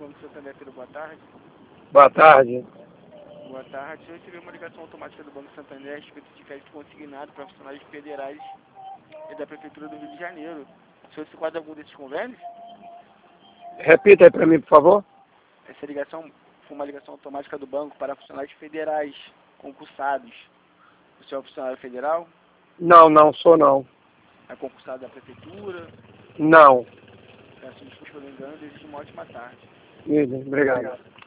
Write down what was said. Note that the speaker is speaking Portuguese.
Banco Santander, boa tarde. Boa tarde. Boa tarde. Eu recebi uma ligação automática do Banco Santander a respeito de crédito consignado para funcionários federais e da Prefeitura do Rio de Janeiro. O senhor se enquadra algum desses convênios? Repita aí para mim, por favor. Essa ligação foi uma ligação automática do banco para funcionários federais concursados. O senhor é funcionário federal? Não, não sou não. É concursado da Prefeitura? Não. Peço desculpa pelo engano, desejo uma ótima tarde. Obrigado.